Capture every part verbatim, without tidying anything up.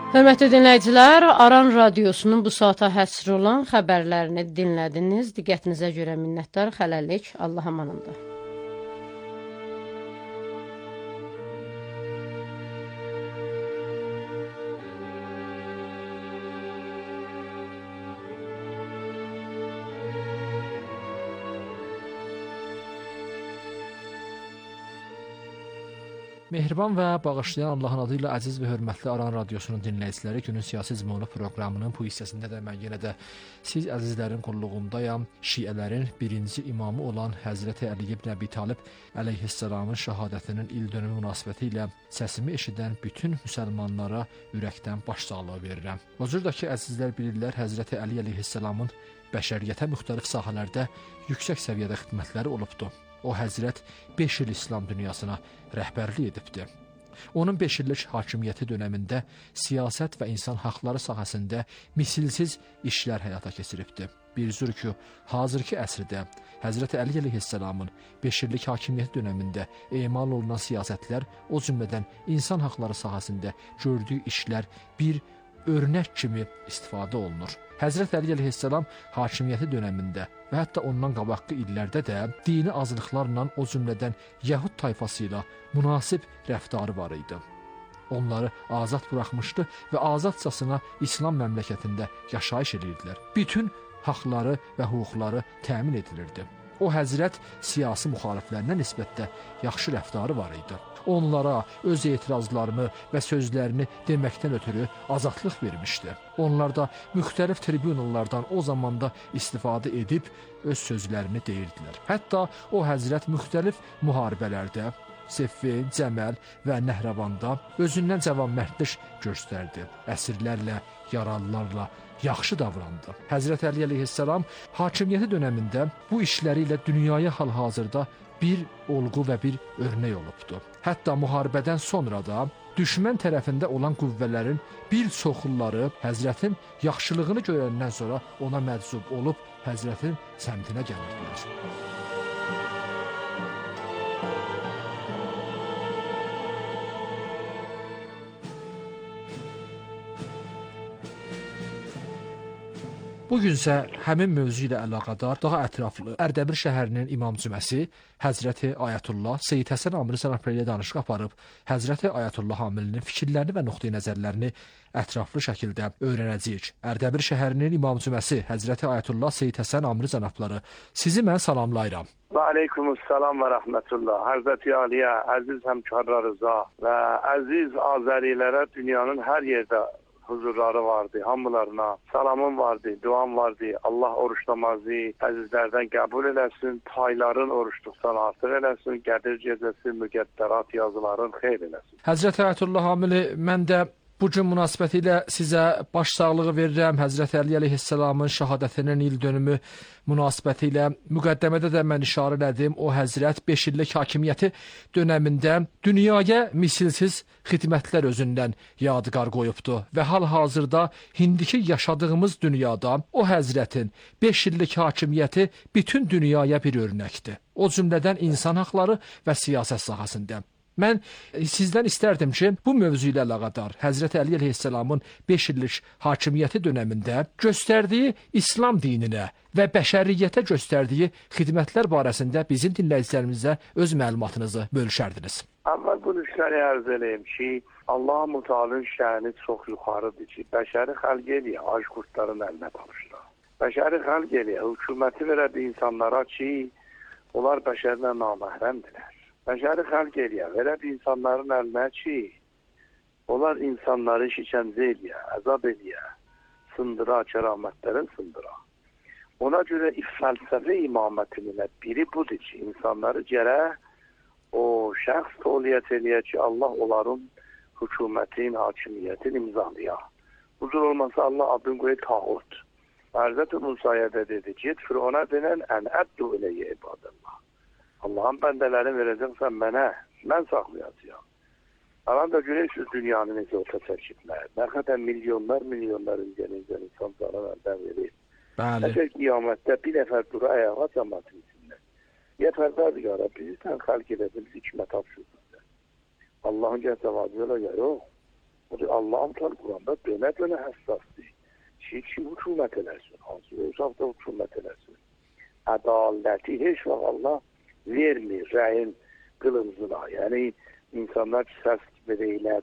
Hörmətli dinləyicilər, Aran Radiosunun bu saata həsr olan xəbərlərini dinlədiniz. Diqqətinizə görə minnətdar, xələlik, Allah amanında. Mehriban və bağışlayan Allahın adı ilə əziz və hörmətli Aran Radiosunun dinləyiciləri, günün siyasi zimonu proqramının bu hissəsində də mən yenə də siz əzizlərin qulluğundayam. Şiələrin birinci imamı olan Həzrəti Əli ibn Əbi Talib əleyhissalamın şəhadətinin il dönümü münasibəti ilə səsimi eşidən bütün müsəlmanlara ürəkdən başsağlığı verirəm. O cür də ki, əzizlər bilirlər, Həzrəti Əli əleyhissalamın bəşəriyyətə müxtəlif sahələrdə yüksək səviyyədə xidmətləri olubdur. O həzrət beş il İslam dünyasına rəhbərlik edibdi. Onun beş illik hakimiyyəti dönəmində siyasət və insan haqları sahəsində misilsiz işlər həyata keçiribdi. Bir zür ki, hazırki əsrdə Həzrəti Əli əleyhissalamın beş illik hakimiyyəti dönəmində emal olunan siyasətlər, o cümlədən insan haqları sahəsində gördüyü işlər bir örnək kimi istifadə olunur. Həzrət Əli əleyhissalam hakimiyyəti dönəmində və hətta ondan qabaqki illərdə də dini azlıqlarla, o cümlədən Yəhud tayfası ilə münasib rəftarı var idi. Onları azad buraxmışdı və azadcasına İslam məmləkətində yaşayış edirdilər. Bütün haqları və hüquqları təmin edilirdi. O həzrət siyasi müxaliflərinə nisbətdə yaxşı rəftarı var idi. Onlara öz etirazlarını və sözlərini deməkdən ötürü azadlıq vermişdi. Onlar da müxtəlif tribunallardan o zamanda istifadə edib öz sözlərini deyirdilər. Hətta o həzrət müxtəlif müharibələrdə, Siffin, Cəməl və Nəhrəvanda özündən cəvanmərdlik göstərdi. Əsirlərlə, yaralılarla yaxşı davrandı. Həzrət Əli əleyhissalam hakimiyyəti dönəmində bu işləri ilə dünyaya hal-hazırda bir olğu və bir örnək olubdu. Hətta müharibədən sonra da düşmən tərəfində olan qüvvələrin bir çoxulları həzrətin yaxşılığını görəndən sonra ona məczub olub həzrətin səmtinə gəlirdilər. Bugünsə həmin mövzu ilə əlaqədar daha ətraflı Ərdəbil şəhərinin İmam Cüməsi Həzrəti Ayətullah Seyid Həsən Amili Cənabləri ilə danışıq aparıb, Həzrəti Ayətullah Amilinin fikirlərini və nöqteyi nəzərlərini ətraflı şəkildə öyrənəcəyik. Ərdəbil şəhərinin İmam Cüməsi Həzrəti Ayətullah Seyid Həsən Amili Cənabları, sizi mən salamlayıram. Və aleykumussalam və rəhmətullah. Həzrəti Aliyə, əziz həmkarlarınıza və əziz Azərilərə dünyanın hər yerdə huzurları vardı, hamılarına salamım vardı, duam vardı. Allah oruçlamazı əzizlərdən qəbul eləsin, payların oruçluqdan artıq eləsin, Qədir gecəsi müqəddərat yazıların xeyr eləsin. Həzrəti Ayətullah Amili, mən də bugün münasibəti ilə sizə başsağlığı verirəm. Həzrəti Əli əleyhissalamın şəhadətinin il dönümü münasibəti ilə müqəddəmədə də mən işarə elədim. O həzrət beş illik hakimiyyəti dönəmində dünyaya misilsiz xidmətlər özündən yadigar qoyubdu və hal-hazırda indiki yaşadığımız dünyada o həzrətin beş illik hakimiyyəti bütün dünyaya bir örnəkdir. O cümlədən insan haqları və siyasət sahəsində. Mən sizdən istərdim ki, bu mövzu ilə əlaqədar Həzrəti Əli əleyhissalamın beş illik hakimiyyəti dönəmində göstərdiyi İslam dininə və bəşəriyyətə göstərdiyi xidmətlər barəsində bizim dinləyicilərimizə öz məlumatınızı bölüşərdiniz. Əvvəl bu nüsxəni ərz edeyim ki, Allah-u Teala'nın şəni çox yuxarıdır ki, bəşəri xəlq eləyə, ac qurtların əlinə tapışır. Bəşəri xəlq eləyə, hökuməti verədi insanlara ki, onlar bəşərlə naməhrəmdirlər. Bəşəri xəlq eləyə, verəd insanların əlinə ki, onlar insanları şikəncə eləyə, əzab eləyə, sındıra, kəramətlərin sındıra. Ona görə fəlsəfə imamətinin biri budur ki, insanları gərək o şəxs toliyyət eləyə ki, Allah onların hökumətin, hakimiyyətin imzalaya. Huzur olmasa Allah adını qoyur tağut. Həzrət Musaya da dedi ki, Firona denən ən əddu eləyə ibadəllah. Allah'ın bəndələrini verəcəksən mənə, mən saxlayacağım. Alan da görürsünüz dünyanın necə orta çəkiblər. Nə qədər milyonlar, milyonlar incə-incə insan canı əldən verir. Əgər qiyamətdə bir nəfər dura ayağa cəmatın içində. Yetərlər ya Rabbi, sən xalq edədim, hikmət tapşırdım. Allah'ın cəzavacı ilə gəlir o. Allah'ım tal Quranda dönə-dönə həssasdır. Ki, ki hükümət eləsin, hansı özaqda hükümət eləsin. Ədaləti heç vaxt Allah vermir rəyin qılıncına. Yəni, insanlar ki, səs verəylər,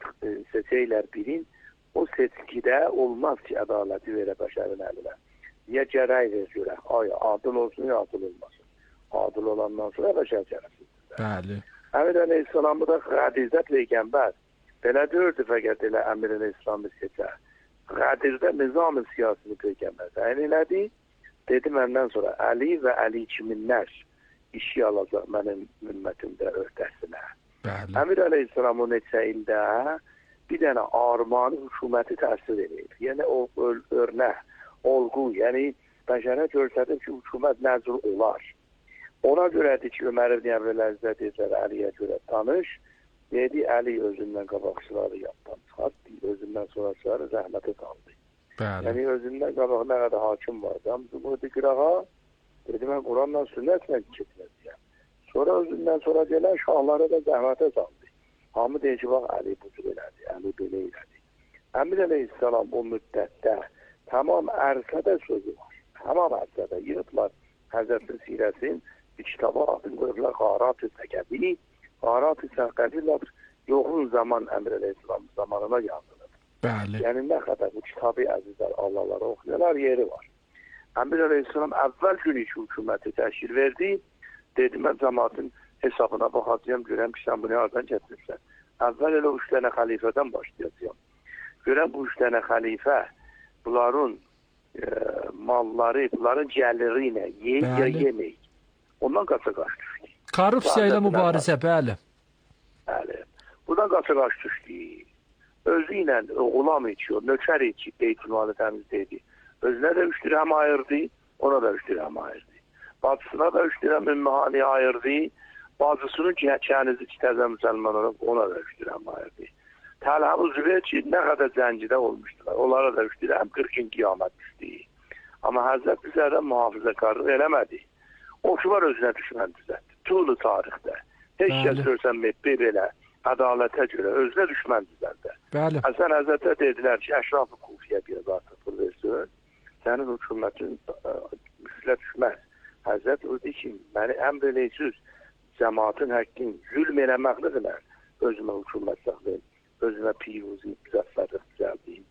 seçəylər birin, o seçkidə olmaz ki, ədaləti verə bəşərin əlinə. Ya gərək ver görək, ay, adil olsun, ya adil olmasın. Adil olandan sonra bəşər cərəsidir. Bəli. Əmir Əleyhisselamı da Qədirdə Peyğəmbər belə dördü fəqət elə Əmir Əleyhisselamı seçə. Qədirdə nizam-ı siyasını Peyğəmbər təyin elədi. Dedi, məndən sonra Əli və Əli kiminlər işi alacaq mənim ümmətimdə öhdəsinə. Bəli. Əmir Əleyhisselam o neçə ildə bir dənə armani hökuməti təsir edir. Yəni o örnək, olğu, yəni bəşərə göstərir ki, hökumət nəzr olar. Ona görədir ki, Ömər ibn Əbdüləzzə deyirlər, Əliyə görə tanış. Dedi, Əli özündən qabaqçıları yapdan çıxartdı, özündən sonrasıları rəhmətə qaldı. Bəli. Yəni özündən qabaq nə qədər hakim vardı. Hamısı bu qırağa, dedi, mən Quranla sünnətlə keçməliyəm. Sonra özündən sonra gələn şahlara da zəhmətə saldı. Hamı deyir ki, bax, Əli bu cür elədi, Əli belə elədi. Əmir Əleyhisselam o müddətdə tamam ərsədə sözü var. Tamam ərsədə yığıblar Həzrətin Sirəsin bir kitabı adını qoyublar Qarat-ı Səkəbi. Qarat-ı Səkəbi yoxun zaman Əmir Əleyhisselam zamanına yazılır. Bəli. Yəni nə qədər bu kitabı əzizlər Allahlara oxuyorlar, yeri var. Əmir Əleyhisselam əvvəl gün iki hökuməti təşkil verdi. Dedi, mən cəmatın hesabına baxacağım, görəm ki, sən bunu yardan gətiribsən. Əvvəl elə üç dənə xəlifədən başlayacağım. Görəm bu üç dənə xəlifə bunların e, malları, bunların gəliri ilə yeyib ya yemək. Ondan qaça-qaç düşdü. Korrupsiya ilə mübarizə, bəli. Bəli. Buradan qaça-qaç düşdü. Özü ilə oğulam içiyor, nökər içi, beytülmalı təmizləydi. Özünə də üç dirhəm ayırdı, ona da üç dirhəm ayırdı. Bacısına da üç dirhəm ümmühani ayırdı, bacısının kənizi ki, təzə müsəlman olub, ona da üç dirhəm ayırdı. Təlhəm-ı Zübeyir ki, nə qədər zəncidə olmuşdular. Onlara da üç dirhəm qırxın qiyamət düşdü. Amma Həzrət bizlərdən mühafizəkarlıq eləmədi. O ki var özünə düşmən düzəltdi. Tulu tarixdə. Heç kəs görsənməyib belə ədalətə görə özünə düşmən düzəltdi. Bəli. Həsən Həzrətə dedilər ki, əşraf-ı kufiyə bir artıq pul versin, sənin hökumətin müflə düşməz. Həzrət o deyir ki, məni əmr eləyisiz, cəmatın həqqin zülm eləməklidirlər. Özümə hökumət saxlayın, özümə piruzi, müzəffərlik düzəldiyim.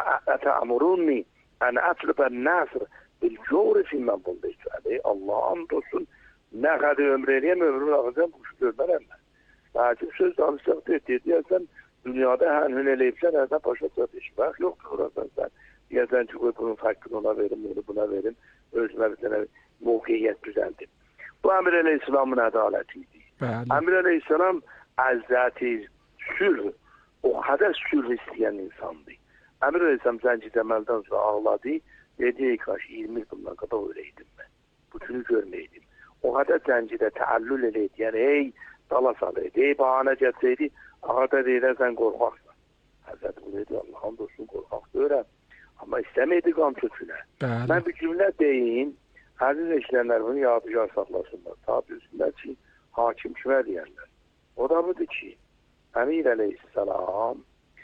Ətəmurunni, ən ətlübən nəsr, bil-cəvri filmən buldaydı. Allah'ım dostun, nə qədər ömr eləyəm, ömrün ağacam, bu şu görmərəm mən. Lakin söz danışaq deyir, deyəsən, dünyada hən-hün eləyibsən, hərdən başa çatışmaq yoxdur oradan sən. Deyəsən ki, bunun haqqını ona verim, bunu buna verim, özümə bir dənə mövqeyiyyət düzəldim. Bu Əmir Əleyhisselamın ədaləti idi. Əmir Əleyhisselam əzzəti, sülh, o qədər sülh istəyən insandı. Əmir Əleyhisselam zənci cəməldən sonra ağladı, dedi, ey kaş, iyirmi bundan qədər öyrəydim mən. Bütünü görməydim. O qədər zənci də təəllül eləydi, yəni ey dala salıydı, ey bahanə gətsəydi, ağada deyirən sən qorxaqsan. Həzrət bu dedi, Allah'ın dostun qorxaq deyirəm. Amma istəməydi qan tökünə. Mən bir cümlə deyin, əziz eşlənlər bunu yadgar saxlasınlar. Tabi üstündə ki, hakim kimə deyərlər. O da budur ki, Əmir Əleyhisselam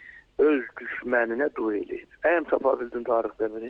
öz düşməninə dua edir. Əyəm tapa bildin tarixdə biri?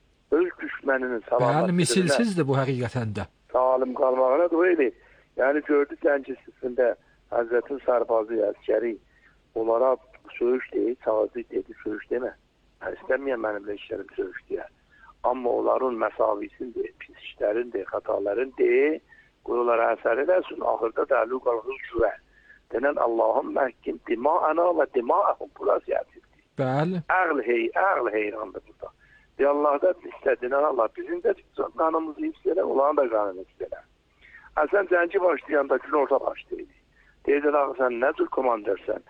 Öz düşməninin salamatçılığına... Bəli, misilsizdir bu həqiqətən də. Salim qalmağına dua edir. Yəni gördü zəncisində Həzrətin sərbazı, əskəri onlara söyüş deyil, çağızı dedi, söyüş demə. Mən istəməyəm mənimlə işlərim söyüş deyər. Amma onların məsavisindir, pis işlərindir, xatalarındır. Qoyulara əsər eləsin, axırda dəlu qalxız güvə. Denən Allah'ın məhkim dima'ana və dima'ahum bula siyasətdir. Bəli. Əql hey, əql heyrandır burada. Deyir Allah'da istədinən Allah bizim də qanımızı istəyər, onların da qanını istəyər. Əsən zənci başlayanda gün orta başlaydı. Deyirlər, ağı sən nə cür komandərsən?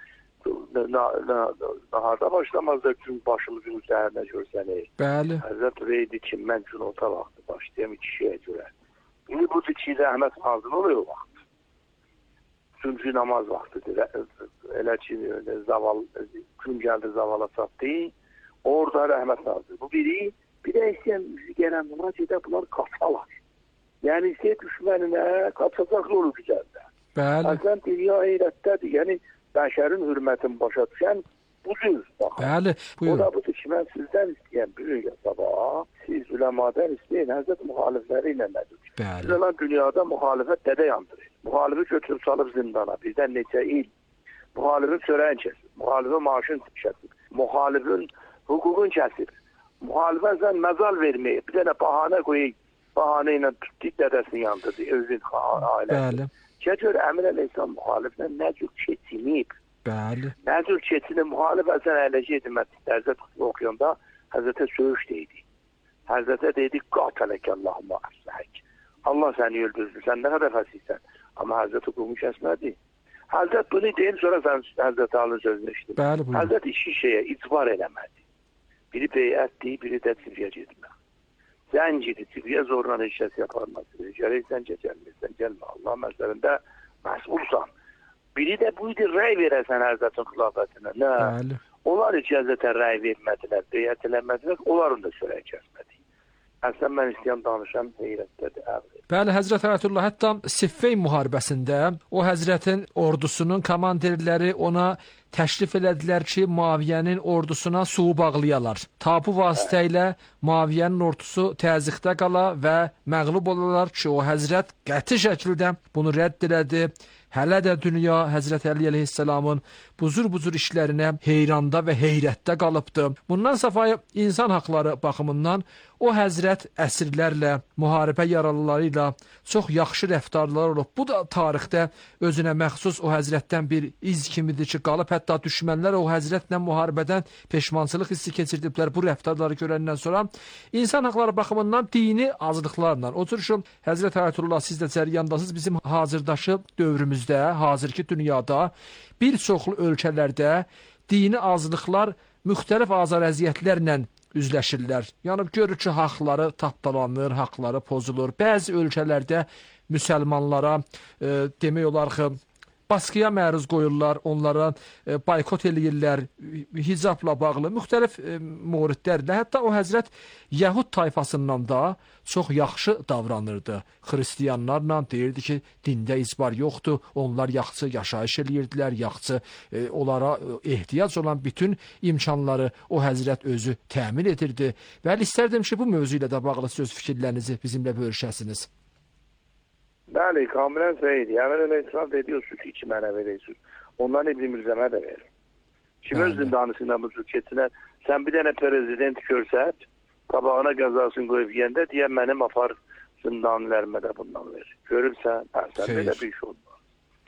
Naharda başlamazda gün başımızın üzərinə görsənək. Bəli. Həzrət Reydi ki, mən gün orta vaxtı başlayam iki şeyə görə. İndi bu iki rəhmət nazın oluyor vaxt. Çünki namaz vaxtıdır. Elə ki, zaval, gün gəldi zavala çatdı. Orada rəhmət nazır. Bu biri, bir də istəyən gələn buna gedə bunlar qaçalar. Yəni istəyə düşməninə qaçacaq yolu güzəldə. Bəli. Əslən dünya heyrətdədir. Yəni bəşərin hürmətin başa düşən budur. Baxın. Bəli, buyurun. O da budur ki, mən sizdən istəyən bir gün sabah, siz uləmadan istəyin, Həzrət müxalifləri ilə nədir? Bəli. Sizə dünyada müxalifət dədə yandırır. Müxalifi götürüb salıb zindana, birdən neçə il. Müxalifin çörəyin kəsir, müxalifin maaşın kəsir, müxalifin hüququn kəsir. Müxalifə sən məzal verməyib, bir dənə bahanə qoyub, bahanə ilə tutduq dədəsini yandırdı, özün ailəsi. Bəli. Gör, Əmir Əleyhisselam müxaliflə nə cür keçinib. Bəli. Nə cür keçinib, müxalif əsən əyləşə edilmədik, Həzrət oxuyanda Həzrətə söyüş deydik. Həzrətə deydik, qatələk Allahımı əfsəhək. Allah səni öldürdü, sən nə qədər fəsiysən. Amma Həzrət hüqumu kəsmədi. Həzrət bunu deyim, sonra sən Həzrət Alın sözünü işledin. Bəli, buyurun. Həzrət iki şeyə icbar eləmədi. Biri beyətdir, biri də civyə getmək. Zəncidi, civyə zorla heç kəs yaparmaz. Gələksən, gəlmirsən, gəlmə. Allah məsəlində məsulsan. Biri də buydu, rəy verəsən Həzrətin xilafətinə. Nə? Bəli. Onlar icazətə rəy vermədilər, beyət eləmədilər, onların da sürəyə kəsmədi. Əslən, mən istəyəm danışam, heyrətdədir, əvvəl. Bəli, Həzrət Ayətullah, hətta Siffeyn müharibəsində o Həzrətin ordusunun komandirləri ona təşrif elədilər ki, Muaviyyənin ordusuna suyu bağlayalar. Tabu vasitə ilə Muaviyyənin ordusu təzyiqdə qala və məğlub olalar ki, o Həzrət qəti şəkildə bunu rədd elədi. Hələ də dünya Həzrət Əli əleyhissalamın buzur-buzur işlərinə heyranda və heyrətdə qalıbdı. Bundan səfayı insan haqları baxımından o Həzrət əsirlərlə, müharibə yaralıları ilə çox yaxşı rəftarlar olub. Bu da tarixdə özünə məxsus o Həzrətdən bir iz kimidir ki, qalıb. Hətta düşmənlər o Həzrətlə müharibədən peşmançılıq hissi keçirdiblər bu rəftarları görəndən sonra. İnsan haqları baxımından dini azlıqlarla. O cür ki, Həzrət Ayətullah, siz də cəriyandasınız, bizim hazırdaşı dövrümüz hazırki dünyada bir çoxlu ölkələrdə dini azlıqlar müxtəlif azar əziyyətlərlə üzləşirlər. Yəni görür ki, haqları tapdalanır, haqları pozulur. Bəzi ölkələrdə müsəlmanlara e, demək olar ki, baskıya məruz qoyurlar, onlara e, boykot eləyirlər, hicabla bağlı müxtəlif e, moridlərlə. Hətta o Həzrət Yəhud tayfasından da çox yaxşı davranırdı. Xristiyanlarla deyirdi ki, dində icbar yoxdur, onlar yaxçı yaşayış eləyirdilər, yaxçı e, onlara ehtiyac olan bütün imkanları o Həzrət özü təmin edirdi. Bəli, istərdim ki, bu mövzu ilə də bağlı söz fikirlərinizi bizimlə bölüşəsiniz. Bəli, kamilən səhiyyidir. Əmir Əleyhisselam dedi, o sütü iki mənə verəysiniz. Ondan İbn-i Mürzəmə də verir. Kim öz zindanısıyla bu cür keçinər, sən bir dənə prezident görsət, qabağına qəzasını qoyub yəndə, deyən mənim apar zindanlarıma da bundan verir. Görürsən, sən belə bir şey olmaz.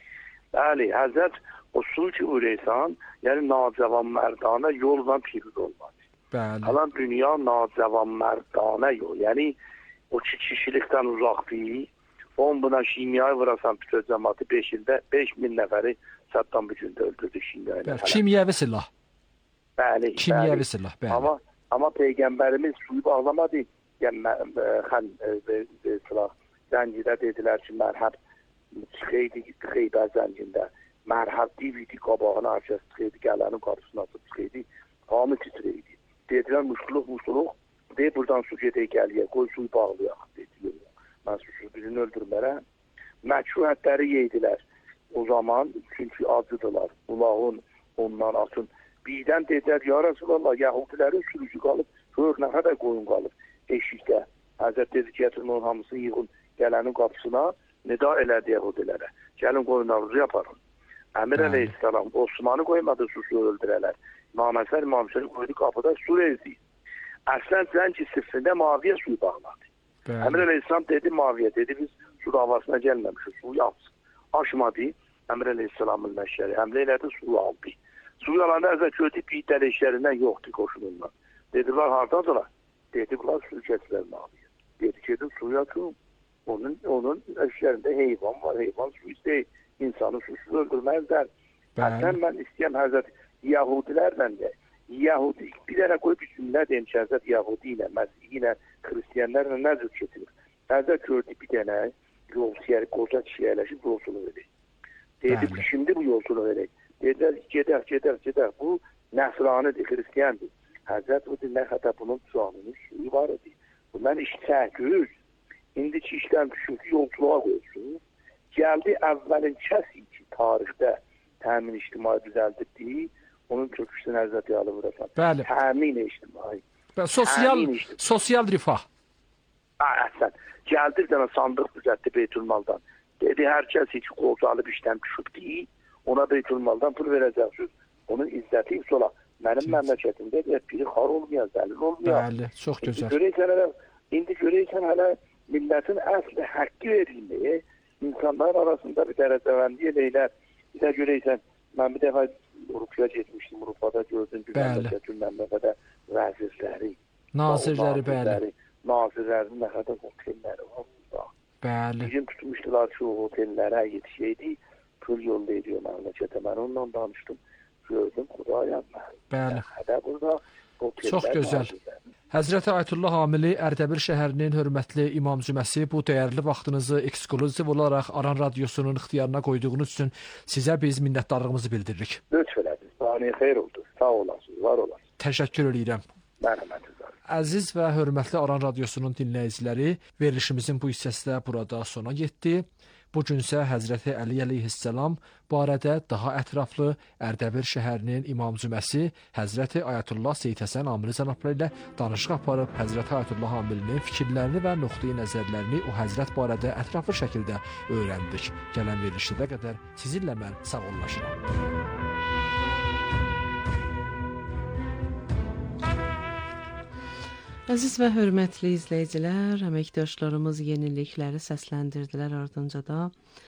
Bəli, Həzrət o sulh-i ureysan, yəni nacavan mərdana yolla pirud olmadı. Bəli. Alan dünya nacavan mərdana yol, yəni o ki kişilikdən uzaq deyil. On buna şimyayı vurasan bütün cəmatı beş ildə beş min nəfəri Saddam bir gündə öldürdü şimyayı. Kimyəvi silah. Bəli. Kimyəvi silah, bəli. Amma, amma Peyğəmbərimiz suyu bağlamadı. Yəni, xən silah. Zəncidə dedilər ki, mərhəb çıxıydı Xeybər zəncində. Mərhəb dividi qabağına açıq çıxıydı, gələnin qarşısına açıq çıxıydı. Hamı titrəydi. Dedilər, muşluq, muşluq. Deyib, buradan su gedək gəliyə, qoy suyu bağlayaq, dedilər. Mən susuz birini öldürmərəm. Məkruhətləri yeydilər. O zaman çünki acıdılar. Ulağın ondan atın. Birdən dedilər, ya Rasulallah, Yahudilərin sürücü qalıb, hör nə qədər qoyun qalıb eşikdə. Həzrət dedi ki, getirin onun hamısını yığın gələnin qapısına, nida elədi Yahudilərə. Gəlin qoyunlarınızı yaparın. Əmir Əleyhisselam Osmanı qoymadı susu öldürələr. İmam-Əsər İmam-Hüseyni qoydu qapıda su verdi. Əslən Zənci sifrində Muaviyyə suyu bağladı. Əmir Əleyhisselam dedi Muaviyyə, dedi biz su davasına gəlməmişik, suyu alsın. Aşmadı, Əmir Əleyhisselamın məşəri, həmlə elədi, suyu aldı. Suyu alanda əzə kötü bir dələklərindən yoxdur qoşunundan. Dedilər, haradadılar? Dedilər, suyu keçilər Muaviyyə. Dedi ki, suyu atın, onun, onun əşlərində heyvan var, heyvan su istəyir, insanı susuz öldürməzlər. Həsən mən istəyəm Həzrət Yahudilərlə də, Yahudi, bir dənə qoyub üstünlər deyim ki, Həzrət Yahudi ilə, Məsih ilə, Xristiyanlarla nə cür keçilir? Həzrət gördü bir dənə yolçiyər, qoca kişiyə ələşib yolsunu verir. Dedi, şimdi bu yolsunu verir. Dedilər, gedək, gedək, gedək. Bu Nəsranidir, Xristiyandır. Həzrət bu dinlər xətə bunun canının suyu var idi. Bundan iş çəkir. İndiki işdən düşün ki, yolçuluğa qoysun. Gəldi əvvəlin kəsi ki, tarixdə təmin ictimai düzəldirdi. onun köküsünü Həzrəti Ali vurasan. Bəli. Təmin ictimai. Və sosial Təmin ictimai. sosial rifah. Əhsən. Gəldi bir dənə sandıq düzəltdi Beytülmaldan. Dedi, hər kəs heç qolcu alıb işləm düşübdi, ona Beytülmaldan pul verəcəksiniz. Onun izzəti sola. Mənim məmləkətimdə də biri xar olmayan, zəlil olmayan. Bəli, çox gözəl. İndi görəksən hələ, indi görəksən hələ millətin əsli haqqı verilməyi, insanlar arasında bir dərəcəvəndi eləylər. Bir də görəksən, mən bir dəfə Rupiya getmişdim, Rupiyada gördüm, güvəndəki məmləkədə vəzirləri, nazirləri, bəli. Nazirlərin nə qədər otelləri var burada. Bəli. Bizim tutmuşdular ki, o otellərə yetişəydi, pul yolda ediyor məmləkətə. Mən onunla danışdım, gördüm, Xudayam mən. Bəli. Hədə burada otellər. Çox gözəl. Həzrəti Ayətullah Amili Ərdəbil şəhərinin hörmətli imam cüməsi bu dəyərli vaxtınızı ekskluziv olaraq Aran Radiosunun ixtiyarına qoyduğunuz üçün sizə biz minnətdarlığımızı bildiririk. Lütf elədiniz. Saniyə xeyir oldu. Sağ olasınız, var olasınız. Təşəkkür edirəm. Mərhəmətiniz. Əziz və hörmətli Aran Radiosunun dinləyiciləri, verilişimizin bu hissəsi də burada sona yetdi. Bu gün isə Həzrəti Əli əleyhissalam barədə daha ətraflı Ərdəbil şəhərinin imam cüməsi Həzrəti Ayətullah Seyid Həsən Amili cənabları ilə danışıq aparıb Həzrəti Ayətullah Amilinin fikirlərini və nöqteyi nəzərlərini o həzrət barədə ətraflı şəkildə öyrəndik. Gələn verilişdə qədər sizinlə mən sağollaşıram. Əziz və hörmətli izləyicilər, əməkdaşlarımız yenilikləri səsləndirdilər, ardınca da